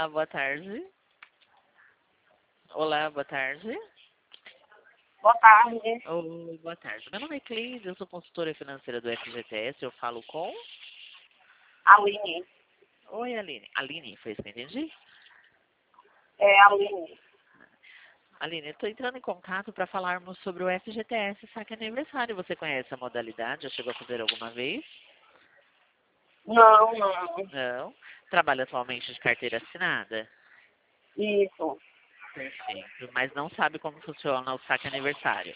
boa tarde. Olá, boa tarde. Boa tarde, Oi, boa tarde. Meu nome é Cleide, eu sou consultora financeira do FGTS, eu falo com... Aline. Oi, Aline. Aline, foi isso que eu entendi? É, Aline. Aline, eu estou entrando em contato para falarmos sobre o FGTS Saque Aniversário. Você conhece a modalidade? Já chegou a fazer alguma vez? Não, não. Não. Trabalha atualmente de carteira assinada? Isso. Perfeito. Mas não sabe como funciona o Saque Aniversário?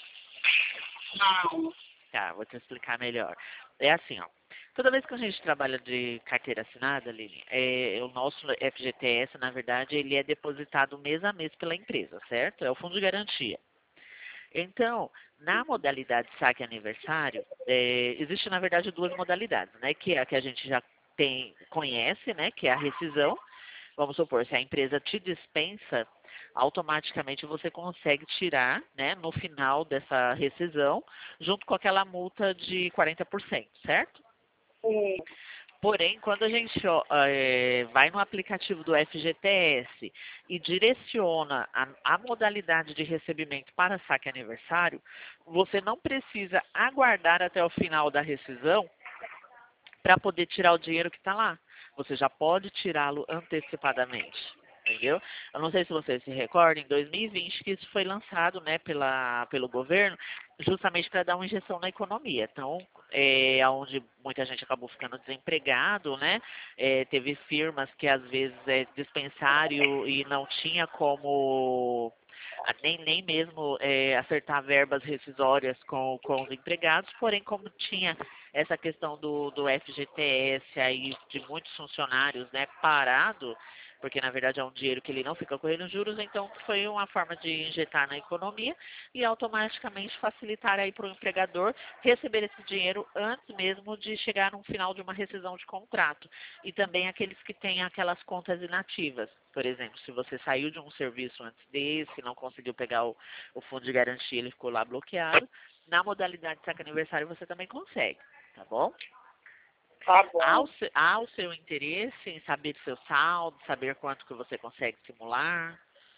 Não. Tá, vou te explicar melhor. É assim, ó. Toda vez que a gente trabalha de carteira assinada, Aline, o nosso FGTS, na verdade, ele é depositado mês a mês pela empresa, certo? É o fundo de garantia. Então, na modalidade saque aniversário, existe, na verdade, duas modalidades, né? Que é a que a gente já conhece, né? Que é a rescisão. Vamos supor, se a empresa te dispensa, automaticamente você consegue tirar, né, no final dessa rescisão, junto com aquela multa de 40%, certo? Sim. Porém, quando a gente vai no aplicativo do FGTS e direciona a modalidade de recebimento para saque aniversário, você não precisa aguardar até o final da rescisão para poder tirar o dinheiro que está lá. Você já pode tirá-lo antecipadamente. Entendeu? Eu não sei se você se recorda, em 2020 que isso foi lançado, né, pelo governo, justamente para dar uma injeção na economia. Então, onde muita gente acabou ficando desempregado, né? Teve firmas que às vezes dispensário e não tinha como nem mesmo acertar verbas rescisórias com os empregados, porém como tinha essa questão do FGTS aí de muitos funcionários, né, parado, porque na verdade é um dinheiro que ele não fica correndo juros, então foi uma forma de injetar na economia e automaticamente facilitar aí para o empregador receber esse dinheiro antes mesmo de chegar no final de uma rescisão de contrato. E também aqueles que têm aquelas contas inativas. Por exemplo, se você saiu de um serviço antes desse, não conseguiu pegar o fundo de garantia, ele ficou lá bloqueado, na modalidade de saque aniversário você também consegue, tá bom? Tá Há bom. o seu interesse em saber seu saldo, saber quanto que você consegue simular?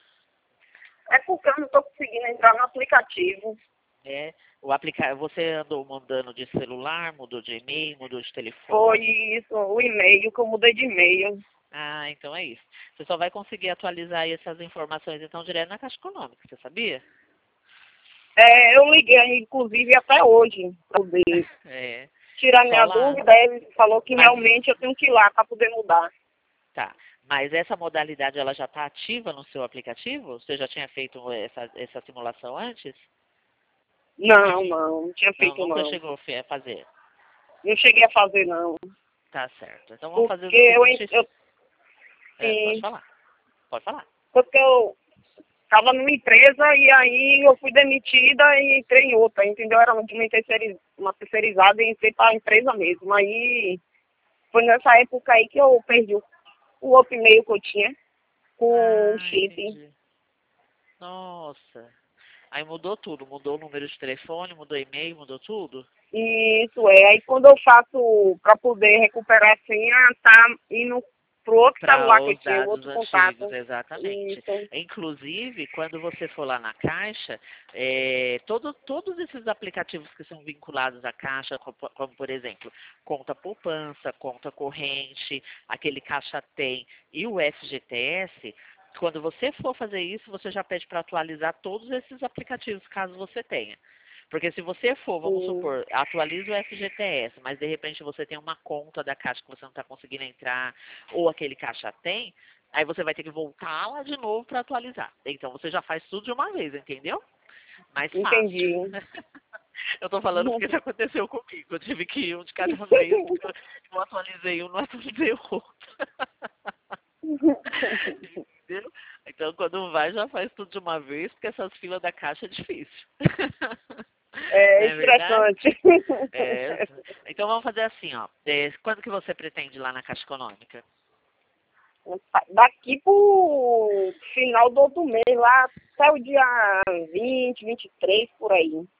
É porque eu não estou conseguindo entrar no aplicativo. É, você andou mudando de celular, mudou de e-mail, mudou de Foi telefone? isso, o e-mail, que eu mudei de e-mail. Ah, então é isso. Você só vai conseguir atualizar aí essas informações então direto na Caixa Econômica, você sabia? É, eu liguei, inclusive, até hoje, para poder É, tirar só minha lá. dúvida. Ele falou que Mas realmente eu tenho que ir lá para poder mudar. tá. Mas essa modalidade ela já está ativa no seu aplicativo? Você já tinha feito essa simulação antes? Não, não tinha Não, feito nunca não. chegou a fazer. Não cheguei a fazer não. Tá certo. Então vamos fazer Porque o seguinte. Pode sim, falar. Pode falar. porque eu estava numa empresa e aí eu fui demitida e entrei em outra, entendeu? Era uma terceirizada e entrei para a empresa mesmo. Aí foi nessa época aí que eu perdi o outro e-mail que eu tinha com o Ah, chip. entendi. Nossa. Aí mudou tudo. Mudou o número de telefone, mudou e-mail, mudou tudo? E isso é. Aí quando eu faço para poder recuperar a senha, tá indo pro outro Para celular que eu os tinha, o dados outro antigos, contato. exatamente. Isso. Inclusive, quando você for lá na Caixa, todos esses aplicativos que são vinculados à Caixa, como, por exemplo, conta poupança, conta corrente, aquele Caixa Tem e o FGTS, quando você for fazer isso, você já pede para atualizar todos esses aplicativos, caso você tenha. Porque se você for, vamos Sim. supor, atualiza o FGTS, mas de repente você tem uma conta da Caixa que você não está conseguindo entrar, ou aquele Caixa Tem, aí você vai ter que voltar lá de novo para atualizar. Então você já faz tudo de uma vez, entendeu? Mais fácil. Entendi. Eu tô falando porque isso aconteceu comigo. Eu tive que ir um de cada vez, porque eu não atualizei um, não atualizei o outro. Entendeu? Então quando vai, já faz tudo de uma vez, porque essas filas da Caixa é difícil. Não É é verdade? estressante. É, então vamos fazer assim, ó. Quando que você pretende ir lá na Caixa Econômica? Daqui pro final do outro mês, lá até o dia 20, 23, por aí.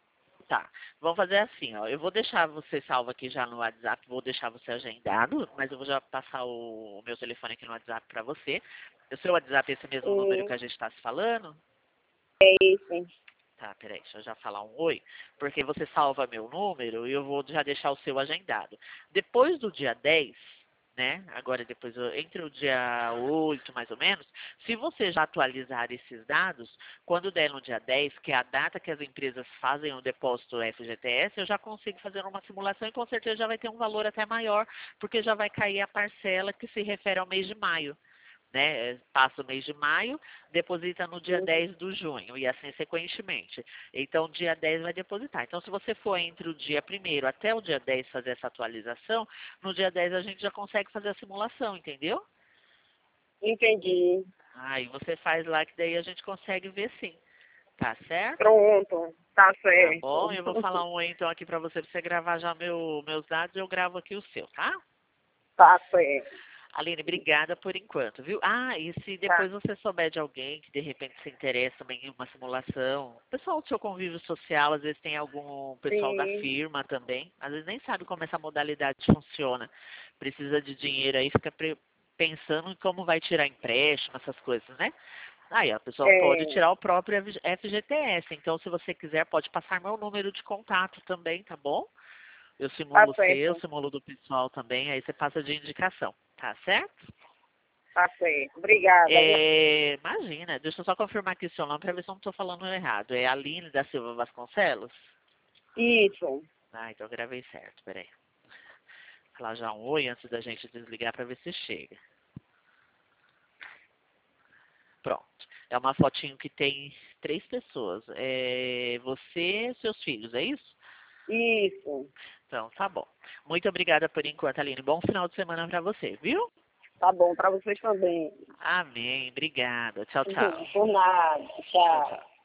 Tá, vamos fazer assim, ó. Eu vou deixar você salvo aqui já no WhatsApp, vou deixar você agendado, mas eu vou já passar o meu telefone aqui no WhatsApp para você. O seu WhatsApp é esse mesmo número que a gente está se falando? É isso. Tá, peraí, deixa eu já falar um oi, porque você salva meu número e eu vou já deixar o seu agendado. Depois do dia 10, né, agora depois, entre o dia 8 mais ou menos, se você já atualizar esses dados, quando der no dia 10, que é a data que as empresas fazem o depósito FGTS, eu já consigo fazer uma simulação e com certeza já vai ter um valor até maior, porque já vai cair a parcela que se refere ao mês de maio. Né, passa o mês de maio, deposita no dia 10 de junho, e assim sequentemente. Então, dia 10 vai depositar. Então, se você for entre o dia 1º até o dia 10 fazer essa atualização, no dia 10 a gente já consegue fazer a simulação, entendeu? Entendi. Aí você faz lá que daí a gente consegue ver sim. Tá certo? Pronto. Tá Tá certo. bom? Eu vou falar um oi então aqui pra você gravar já meus dados, eu gravo aqui o seu, tá? Tá certo. Aline, obrigada por enquanto, viu? Ah, e se depois você souber de alguém que de repente se interessa também em uma simulação, pessoal do seu convívio social, às vezes tem algum pessoal da Sim. firma também, às vezes nem sabe como essa modalidade funciona, precisa de dinheiro aí, fica pensando em como vai tirar empréstimo, essas coisas, né? Aí a pessoa pode É, tirar o próprio FGTS, então se você quiser pode passar meu número de contato também, tá bom? Eu tá simulo o seu, certo. simulo do pessoal também, aí você passa de indicação, tá certo? Tá certo. Obrigada. Imagina, deixa eu só confirmar aqui o seu nome para ver se eu não estou falando errado. É Aline da Silva Vasconcelos? Isso. Ah, então eu gravei certo, peraí. Falar já um oi antes da gente desligar para ver se chega. Pronto. É uma fotinho que tem 3 pessoas. É você e seus filhos, é isso? Isso. Então, tá bom. Muito obrigada por enquanto, Aline. Bom final de semana para você, viu? Tá bom. Pra vocês também. Amém. Obrigada. Tchau, tchau. Por nada. Tchau, Tchau. tchau.